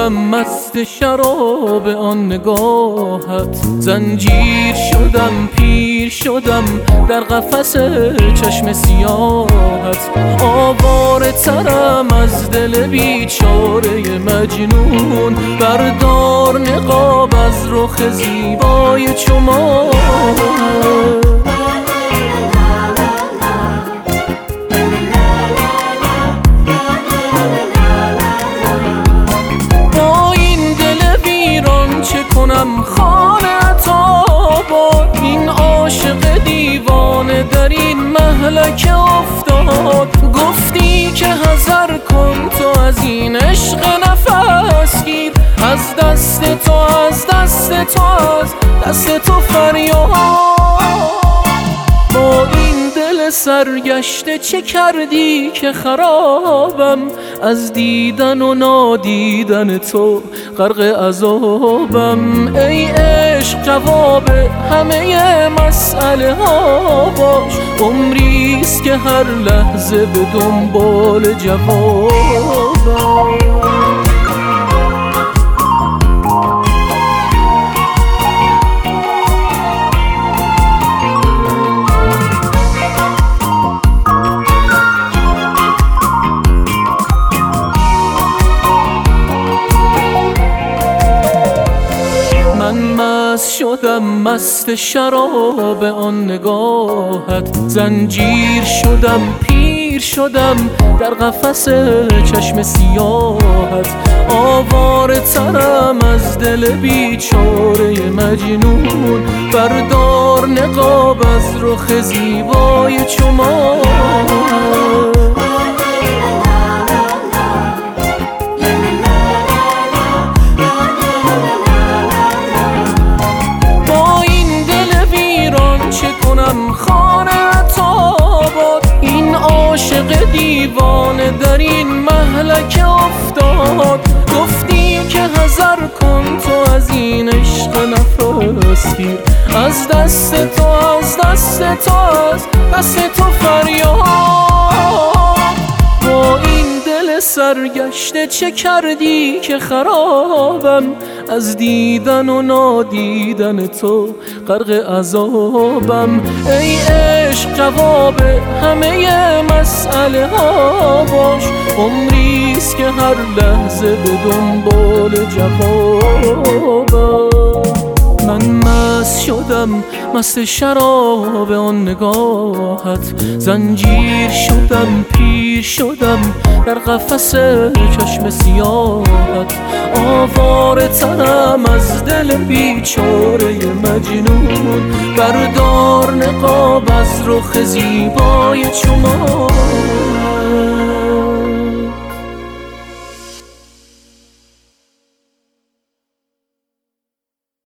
شدم مست شراب آن نگاهت، زنجیر شدم پیر شدم در قفس چشم سیاهت. آواره ترم از دل بیچاره مجنون، بردار نقاب از رخ زیبای چو ماهت. خانه با این عاشق دیوانه در این مهلک افتاد. گفتی که حذر کن تو از این عشق نفس گیر، از دست تو از دست تو از دست تو فریاد. با این دل سرگشته چه کردی که خرابم، از دیدن و نادیدن تو غرق عذابم. ای عشق جواب همه مسئله ها باش، عمریست که هر لحظه به دنبال جوابم. شدم مست شراب آن نگاهت، زنجیر شدم پیر شدم در قفس چشم سیاهت. آواره ترم از دل بیچاره مجنون، بردار نقاب از رخ زیبای چو ماهت. عاشق دیوانه در این مهلک افتاد. گفتی که حذر کن تو از این عشق نفس گیر، از دست تو از دست تو از دست تو فریاد. با این دل سرگشته چه کردی که خرابم، از دیدن و نادیدن تو غرق عذابم. ای عشق جواب همه مسئله ها باش، عمریست که هر لحظه به دنبال جوابم. من مست شدم مست شراب آن نگاهت، زنجیر شدم پیر شدم در قفس چشم سیاهت. آواره ترم از دل بیچاره مجنون، بردار نقاب از رخ زیبای چو ماه.